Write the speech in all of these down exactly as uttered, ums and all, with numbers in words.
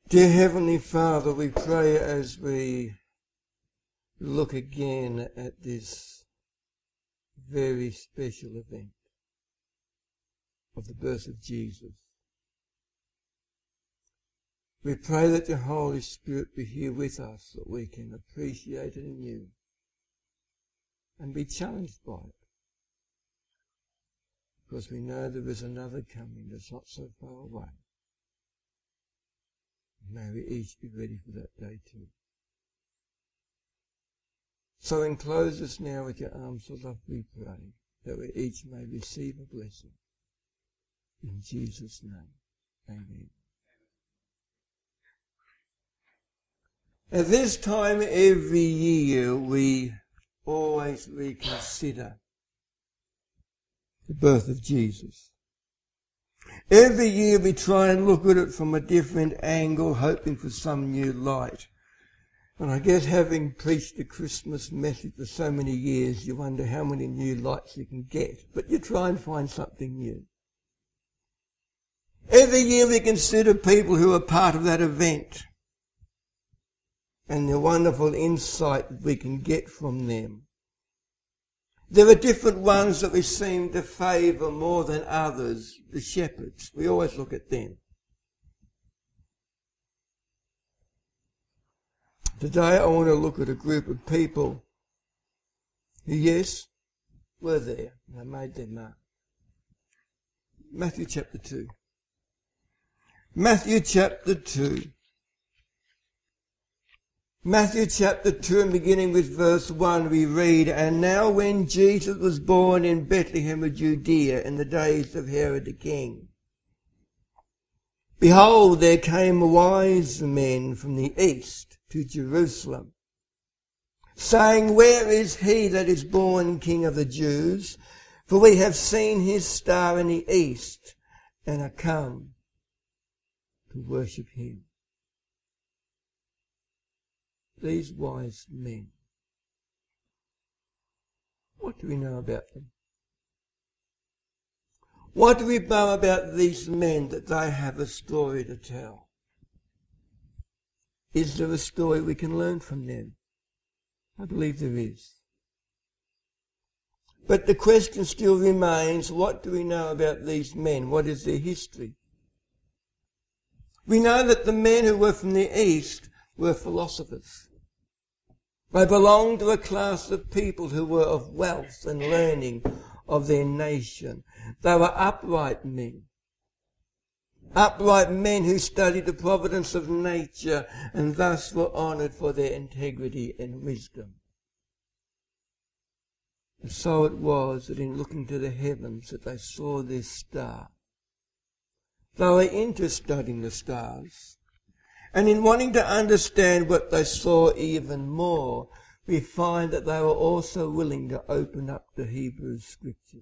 Dear Heavenly Father, we pray as we look again at this very special event of the birth of Jesus. We pray that your Holy Spirit be here with us, that we can appreciate it anew and be challenged by it. Because we know there is another coming that's not so far away. May we each be ready for that day too. So enclose us now with your arms of love, we pray, that we each may receive a blessing. In Jesus' name, amen. At this time every year we always reconsider the birth of Jesus. Every year we try and look at it from a different angle, hoping for some new light. And I guess having preached the Christmas message for so many years, you wonder how many new lights you can get. But you try and find something new. Every year we consider people who are part of that event and the wonderful insight that we can get from them. There are different ones that we seem to favour more than others. The shepherds, we always look at them. Today I want to look at a group of people who, yes, were there. They made their mark. Matthew chapter two. Matthew chapter two. Matthew chapter two, and beginning with verse one, we read, "And now when Jesus was born in Bethlehem of Judea in the days of Herod the king, behold, there came wise men from the east to Jerusalem, saying, Where is he that is born King of the Jews? For we have seen his star in the east, and are come to worship him." These wise men. What do we know about them? What do we know about these men that they have a story to tell? Is there a story we can learn from them? I believe there is. But the question still remains, what do we know about these men? What is their history? We know that the men who were from the east were philosophers. They belonged to a class of people who were of wealth and learning of their nation. They were upright men. Upright men who studied the providence of nature and thus were honoured for their integrity and wisdom. And so it was that in looking to the heavens that they saw this star. They were into studying the stars. And in wanting to understand what they saw even more, we find that they were also willing to open up the Hebrew Scriptures.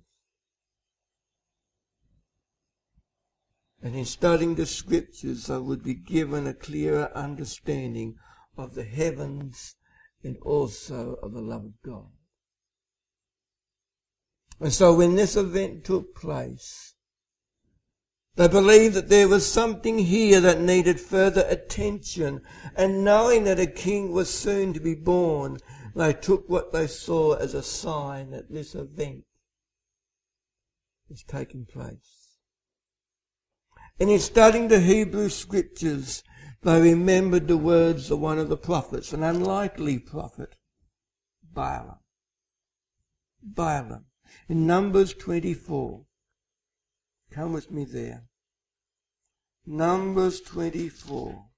And in studying the Scriptures, they would be given a clearer understanding of the heavens and also of the love of God. And so when this event took place, they believed that there was something here that needed further attention, and knowing that a king was soon to be born, they took what they saw as a sign that this event was taking place. And in studying the Hebrew Scriptures, they remembered the words of one of the prophets, an unlikely prophet, Balaam. Balaam. In Numbers twenty-four. Come with me there. Numbers twenty-four.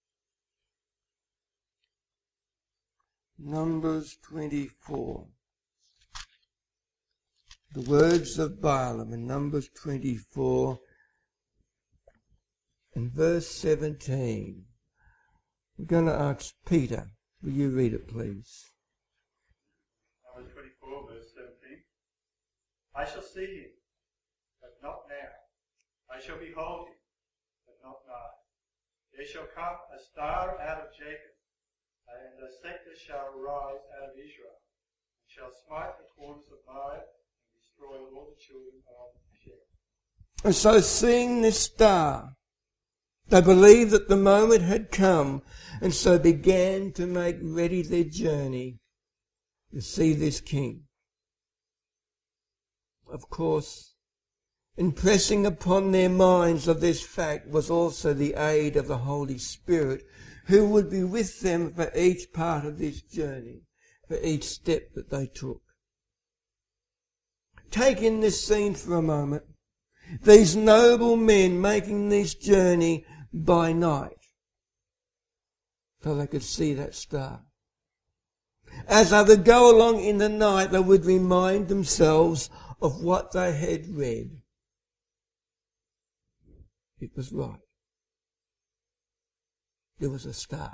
Numbers twenty-four. The words of Balaam in Numbers twenty-four and verse seventeen. We're going to ask Peter. Will you read it, please? Numbers twenty-four, verse seventeen. I shall see him, but not now. I shall behold him, but not nigh. There shall come a star out of Jacob, and a scepter shall arise out of Israel, and shall smite the corners of Moab, and destroy all the children of Shem. And so seeing this star, They believed that the moment had come, and so began to make ready their journey to see this king. Of course, impressing upon their minds of this fact was also the aid of the Holy Spirit, who would be with them for each part of this journey, for each step that they took. Take in this scene for a moment. These noble men making this journey by night, so they could see that star. As they would go along in the night, they would remind themselves of what they had read. It was right. There was a star.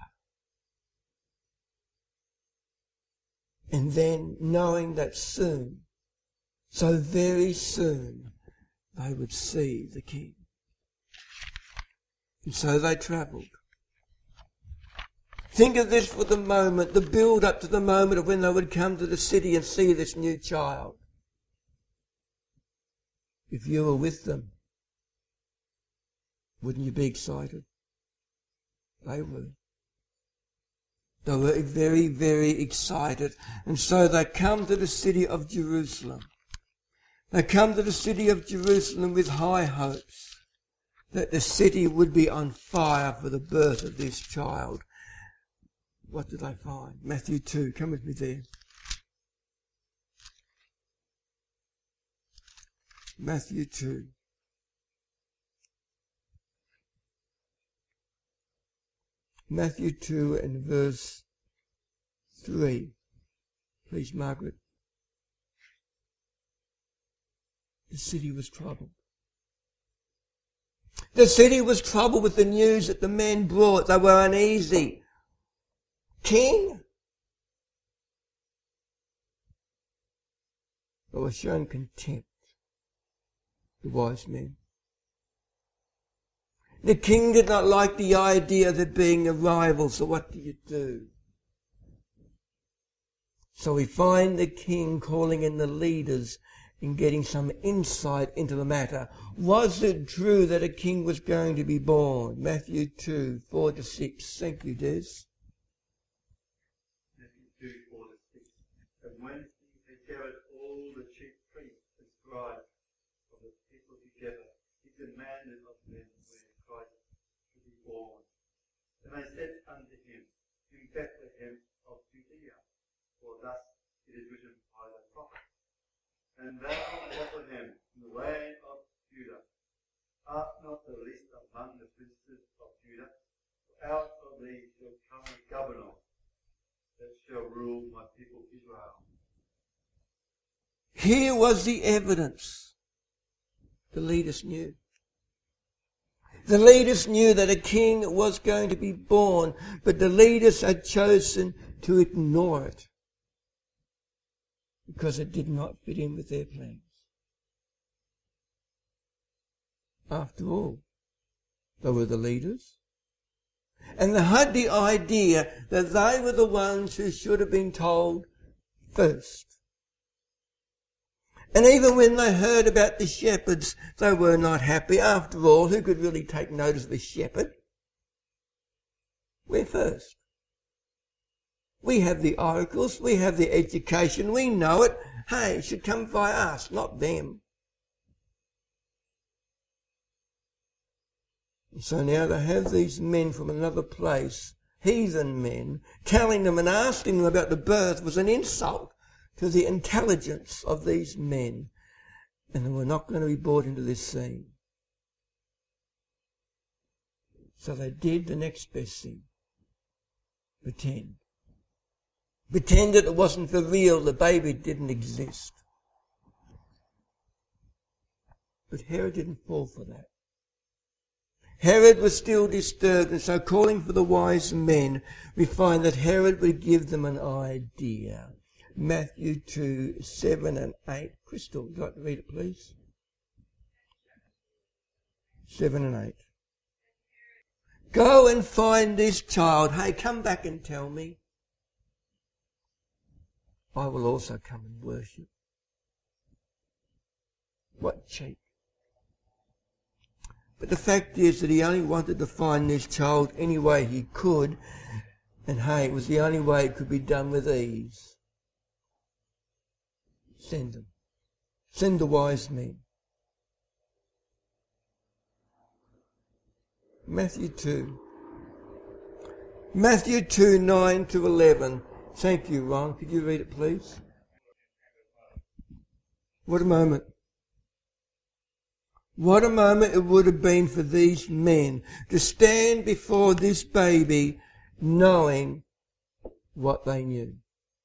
And then knowing that soon, so very soon, they would see the king. And so they travelled. Think of this for the moment, the build up to the moment of when they would come to the city and see this new child. If you were with them, wouldn't you be excited? They were. They were very, very excited. And so they come to the city of Jerusalem. They come to the city of Jerusalem with high hopes that the city would be on fire for the birth of this child. What did they find? Matthew two, come with me there. Matthew two. Matthew two and verse three. Please, Margaret. The city was troubled. The city was troubled with the news that the men brought. They were uneasy. King? They were shown contempt, the wise men. The king did not like the idea of there being a rival, so what do you do? So we find the king calling in the leaders and getting some insight into the matter. Was it true that a king was going to be born? Matthew two, four to six. Thank you, Des. Matthew two, four to six. And when he had gathered all the chief priests and scribes of the people together, he demanded of them where Christ should be born. And they said unto him, in Bethlehem of Judea, for thus it is written by the prophet. And thou, Bethlehem, in the land of Judah, art not the least among the princes of Judah, for out of thee shall come a governor that shall rule my people Israel. Here was the evidence. The leaders knew. The leaders knew that a king was going to be born, but the leaders had chosen to ignore it because it did not fit in with their plans. After all, they were the leaders, and they had the idea that they were the ones who should have been told first. And even when they heard about the shepherds, they were not happy. After all, who could really take notice of a shepherd? We're first. We have the oracles, we have the education, we know it. Hey, it should come by us, not them. And so now they have these men from another place, heathen men, telling them and asking them about the birth was an insult to the intelligence of these men. And they were not going to be brought into this scene. So they did the next best thing. Pretend. Pretend that it wasn't for real, the baby didn't exist. But Herod didn't fall for that. Herod was still disturbed, and so calling for the wise men, we find that Herod would give them an idea. Matthew two, seven and eight. Crystal, would you like to read it, please? seven and eight. Go and find this child. Hey, come back and tell me. I will also come and worship. What cheek. But the fact is that he only wanted to find this child any way he could, and hey, it was the only way it could be done with ease. Send them. Send the wise men. Matthew two. Matthew two, nine to eleven. Thank you, Ron. Could you read it, please? What a moment. What a moment it would have been for these men to stand before this baby knowing what they knew.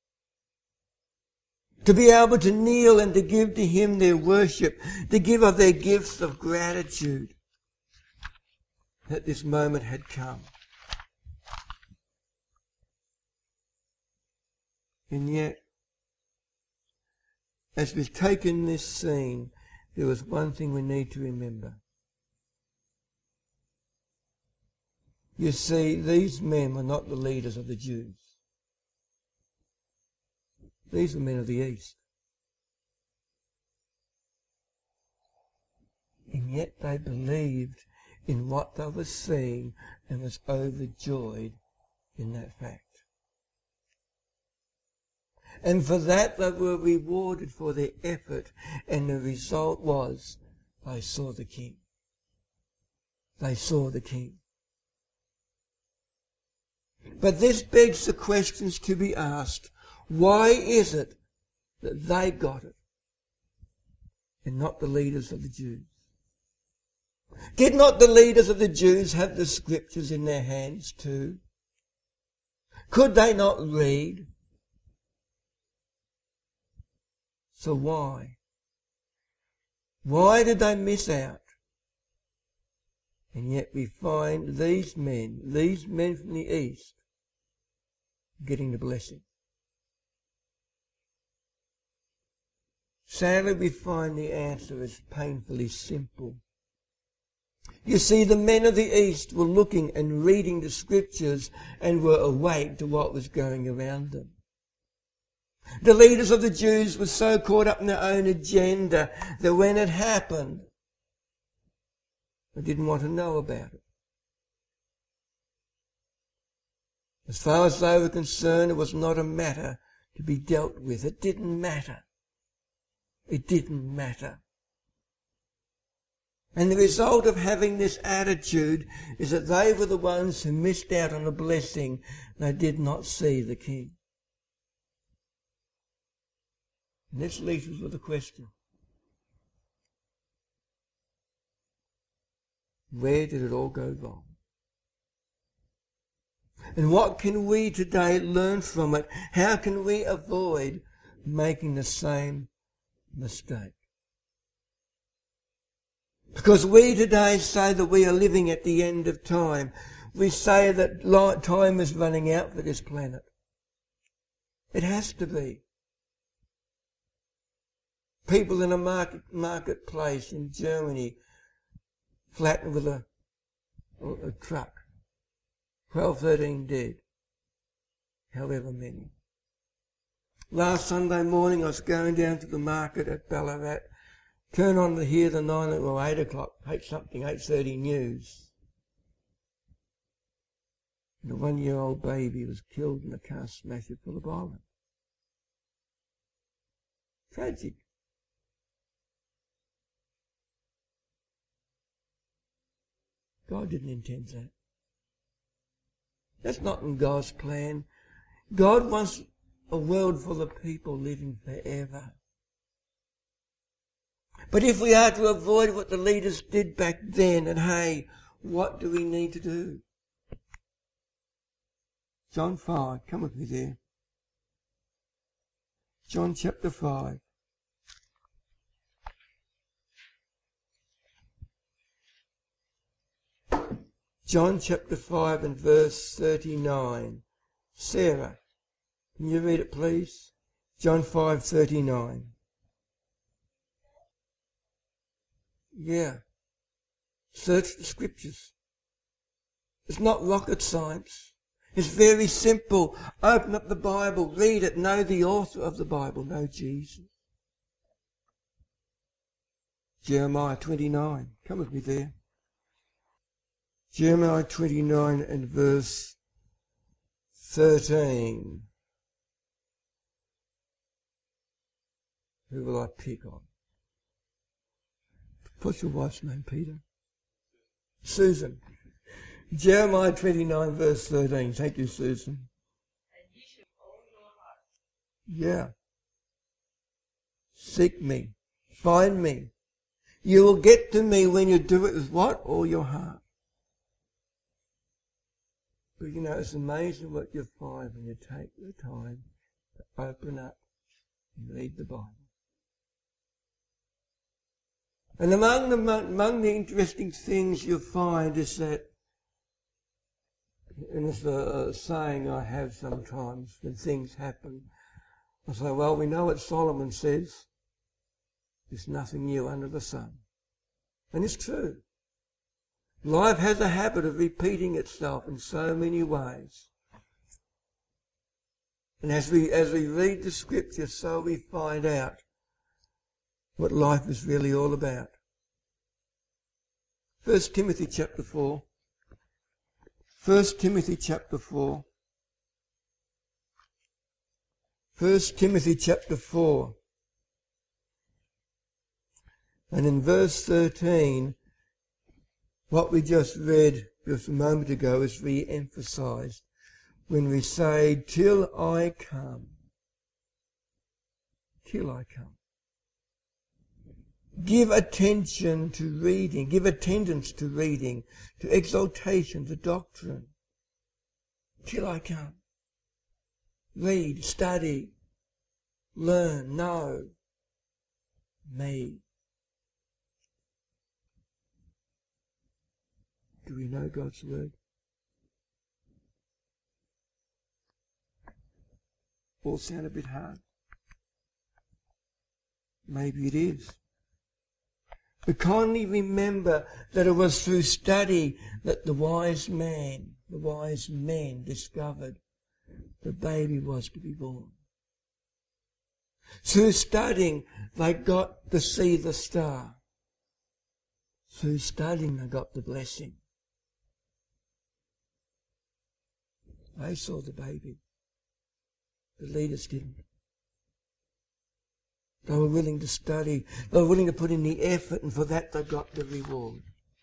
To be able to kneel and to give to him their worship, to give of their gifts of gratitude that this moment had come. And yet, as we've taken this scene, there was one thing we need to remember. You see, these men were not the leaders of the Jews. These were men of the East. And yet they believed in what they were seeing and was overjoyed in that fact. And for that they were rewarded for their effort, and the result was they saw the King. They saw the King. But this begs the questions to be asked. Why is it that they got it and not the leaders of the Jews? Did not the leaders of the Jews have the scriptures in their hands too? Could they not read? So why? Why did they miss out? And yet we find these men, these men from the East, getting the blessing. Sadly, we find the answer is painfully simple. You see, the men of the East were looking and reading the scriptures and were awake to what was going around them. The leaders of the Jews were so caught up in their own agenda that when it happened, they didn't want to know about it. As far as they were concerned, it was not a matter to be dealt with. It didn't matter. It didn't matter. And the result of having this attitude is that they were the ones who missed out on a blessing. They did not see the King. And this leaves us with a question. Where did it all go wrong? And what can we today learn from it? How can we avoid making the same mistake? Because we today say that we are living at the end of time. We say that time is running out for this planet. It has to be. People in a market, marketplace in Germany flattened with a, a truck. twelve, thirteen dead. However many. Last Sunday morning I was going down to the market at Ballarat. Turn on to hear the nine or eight o'clock, eight something, eight thirty news. And a one-year-old baby was killed in a car smash at Phillip Island. Tragic. God didn't intend that. That's not in God's plan. God wants a world full of people living forever. But if we are to avoid what the leaders did back then, and hey, what do we need to do? John five, come with me there. John chapter five. John chapter five and verse thirty-nine. Sarah, can you read it please? John five thirty-nine. Yeah. Search the scriptures. It's not rocket science. It's very simple. Open up the Bible, read it, know the author of the Bible, know Jesus. Jeremiah twenty-nine. Come with me there. Jeremiah twenty-nine and verse thirteen. Who will I pick on? What's your wife's name, Peter? Susan. Jeremiah twenty-nine verse thirteen. Thank you, Susan. And ye shall all your heart. Yeah. Seek me. Find me. You will get to me when you do it with what? All your heart. But you know, it's amazing what you find when you take the time to open up and read the Bible. And among the, among the interesting things you find is that, and it's a, a saying I have sometimes when things happen, I say, well, we know what Solomon says. There's nothing new under the sun. And it's true. Life has a habit of repeating itself in so many ways. And as we, as we read the scripture, so we find out what life is really all about. First Timothy chapter four. First Timothy chapter four. First Timothy chapter four. And in verse thirteen, what we just read just a moment ago is re-emphasized when we say, till I come. Till I come. Give attention to reading. Give attendance to reading, to exaltation, to doctrine. Till I come. Read, study, learn, know me. Do we know God's word? All sound a bit hard. Maybe it is. But kindly remember that it was through study that the wise man, the wise men discovered the baby was to be born. Through studying, they got to see the star. Through studying, they got the blessing. They saw the baby. The leaders didn't. They were willing to study. They were willing to put in the effort, and for that they got the reward.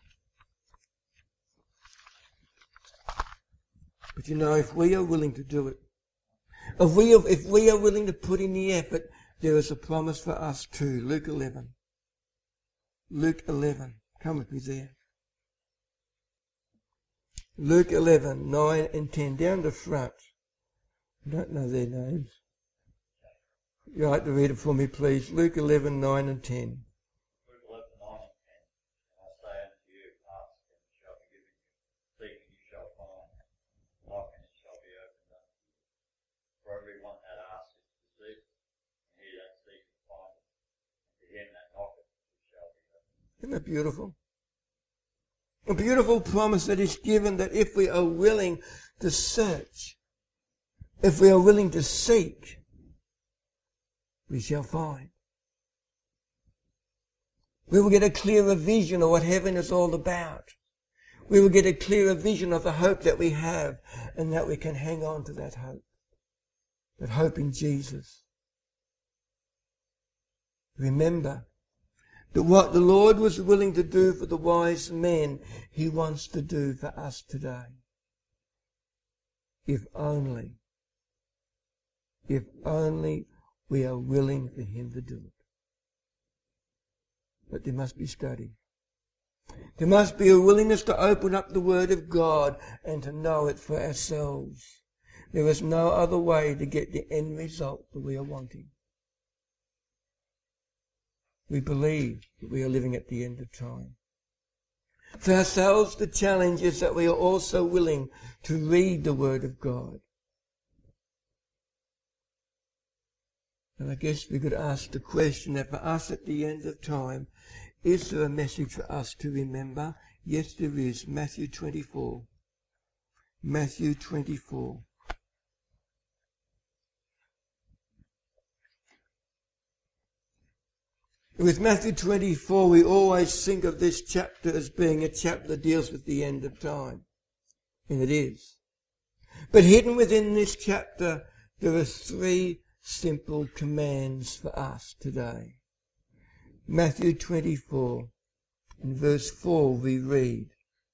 But you know, if we are willing to do it, if we are, if we are willing to put in the effort, there is a promise for us too. Luke eleven. Luke eleven. Come with me there. Luke eleven, nine and ten, down the front. I don't know their names. You'd like to read it for me, please. Luke eleven, nine and ten. Luke eleven, nine and ten. And I say unto you, ask and it shall be given you. Seek and you shall find. Knock and it shall be opened unto you. For everyone that asks is received, and he that seeks findeth. And to him that knocketh it shall be opened. Isn't that beautiful? A beautiful promise that is given, that if we are willing to search, if we are willing to seek, we shall find. We will get a clearer vision of what heaven is all about. We will get a clearer vision of the hope that we have, and that we can hang on to that hope. That hope in Jesus. Remember that what the Lord was willing to do for the wise men, He wants to do for us today. If only, if only we are willing for Him to do it. But there must be study. There must be a willingness to open up the Word of God and to know it for ourselves. There is no other way to get the end result that we are wanting. We believe that we are living at the end of time. For ourselves, the challenge is that we are also willing to read the Word of God. And I guess we could ask the question that for us at the end of time, is there a message for us to remember? Yes, there is. Matthew twenty-four. Matthew twenty-four. With Matthew twenty-four, we always think of this chapter as being a chapter that deals with the end of time. And it is. But hidden within this chapter, there are three simple commands for us today. Matthew twenty-four, in verse four we read,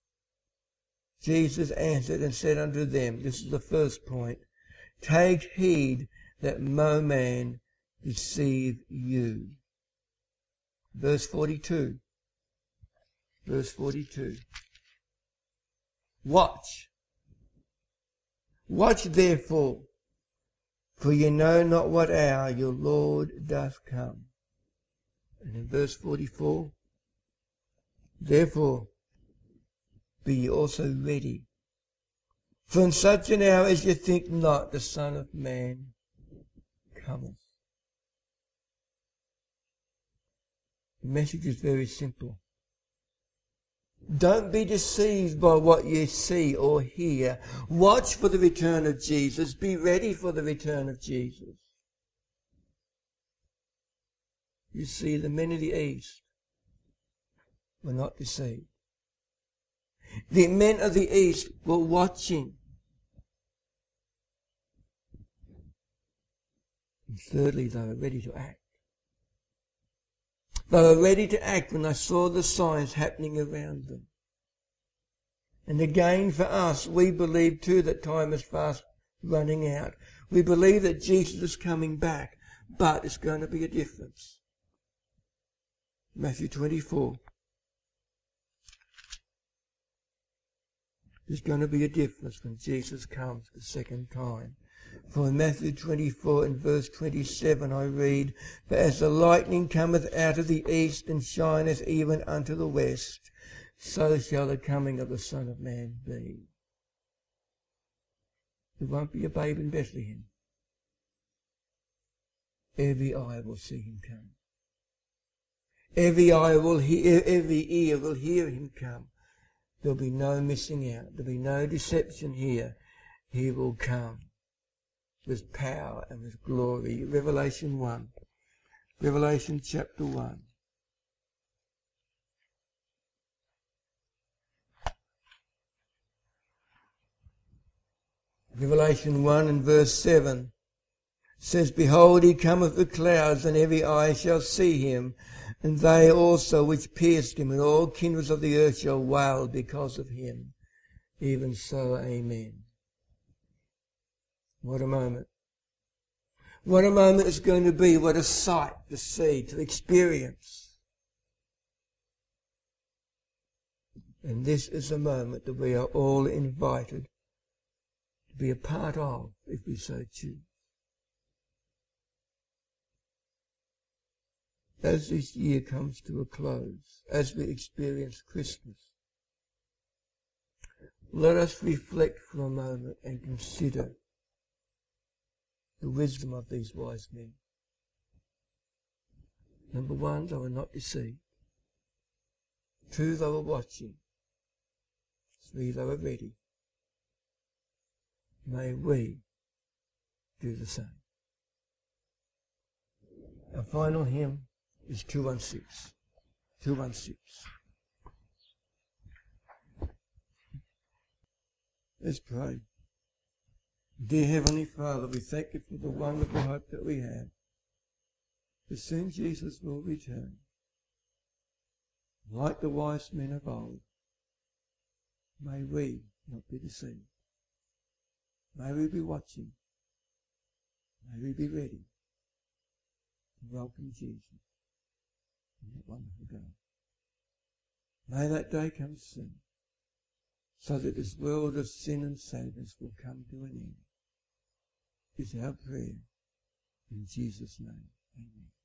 Jesus answered and said unto them, this is the first point, take heed that no man deceive you. Verse forty-two. Verse forty-two. Watch. Watch therefore, for ye know not what hour your Lord doth come. And in verse forty-four, therefore be ye also ready, for in such an hour as ye think not, the Son of Man cometh. The message is very simple. Don't be deceived by what you see or hear. Watch for the return of Jesus. Be ready for the return of Jesus. You see, the men of the East were not deceived. The men of the East were watching. And thirdly, they were ready to act. They were ready to act when they saw the signs happening around them. And again for us, we believe too that time is fast running out. We believe that Jesus is coming back, but it's going to be a difference. Matthew twenty-four. There's going to be a difference when Jesus comes the second time. For in Matthew twenty-four and verse twenty-seven I read, for as the lightning cometh out of the east and shineth even unto the west, so shall the coming of the Son of Man be. There won't be a babe in Bethlehem. Every eye will see him come. Every eye will hear, every ear will hear him come. There'll be no missing out. There'll be no deception here. He will come with power and with glory. Revelation one. Revelation chapter one. Revelation one and verse seven says, behold, he cometh with clouds, and every eye shall see him, and they also which pierced him, and all kindreds of the earth shall wail because of him. Even so, amen. What a moment. What a moment it's going to be. What a sight to see, to experience. And this is a moment that we are all invited to be a part of, if we so choose. As this year comes to a close, as we experience Christmas, let us reflect for a moment and consider the wisdom of these wise men. Number one, they were not deceived. Two, they were watching. Three, they were ready. May we do the same. Our final hymn is two one six. two one six. Let's pray. Dear Heavenly Father, we thank you for the wonderful hope that we have. That soon Jesus will return. Like the wise men of old, may we not be deceived. May we be watching. May we be ready to welcome Jesus in that wonderful day. May that day come soon, so that this world of sin and sadness will come to an end. Is our prayer in Jesus' name. Amen.